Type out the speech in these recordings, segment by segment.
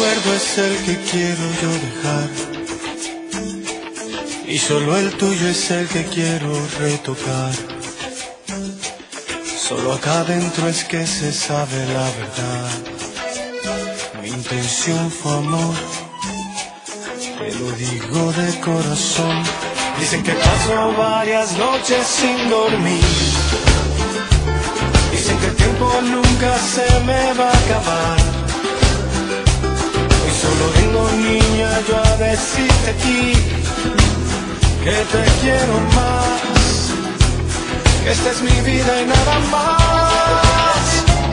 recuerdo es el que quiero yo dejar, y solo el tuyo es el que quiero retocar. Solo acá dentro es que se sabe la verdad. Mi intención fue amor, te lo digo de corazón. Dicen que paso varias noches sin dormir, dicen que el tiempo nunca se me va a acabar. Hoy solo vengo, niña, yo a decirte a ti que te quiero más, que esta es mi vida y nada más.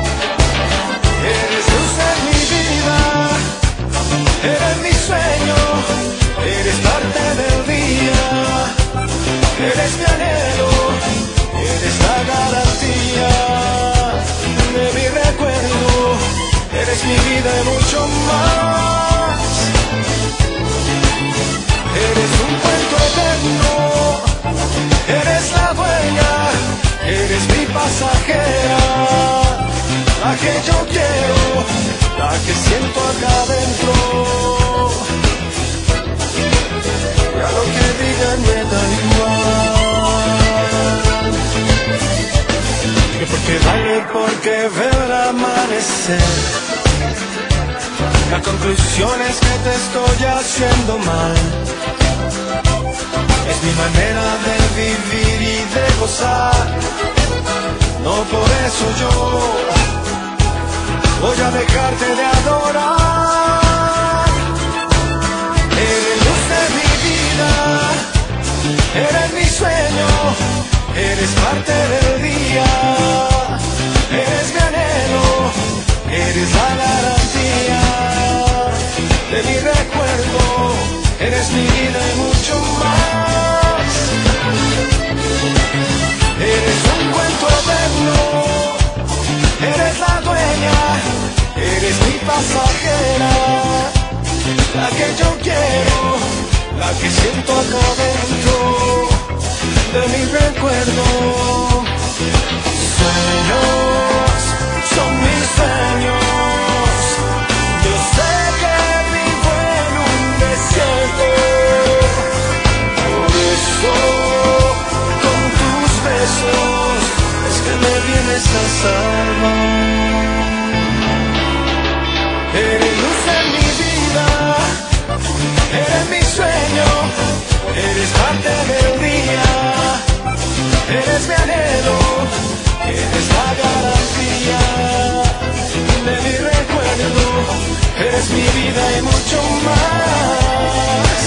Eres luz en mi vida, eres mi sueño, eres parte del día, eres mi anhelo, eres la garantía de mi recuerdo, eres mi vida y mucho más. Eres un cuento eterno, eres la dueña, eres mi pasajera, la que yo quiero, la que siento acá adentro. Ya lo que digan me da igual, porque vale, porque veo el amanecer. La conclusión es que te estoy haciendo mal. Es mi manera de vivir y de gozar. No por eso yo voy a dejarte de adorar. Eres luz de mi vida, eres mi sueño, eres parte del día, eres mi anhelo, eres la garantía de mi recuerdo, eres mi vida y mucho más. Eres un cuento eterno, eres la dueña, eres mi pasajera, la que yo quiero, la que siento acá dentro de mi recuerdo. Sueños, son mis sueños, yo sé que vivo en un desierto, por eso con tus besos es que me vienes a salvar. Eres luz en mi vida, eres mi sueño, eres parte del día, eres mi anhelo, eres la garantía de mi recuerdo, eres mi vida y mucho más.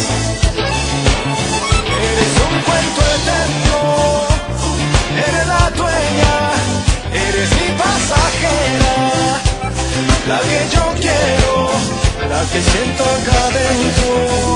Eres un cuento eterno, eres la dueña, eres mi pasajera, la que yo quiero, la que siento acá dentro.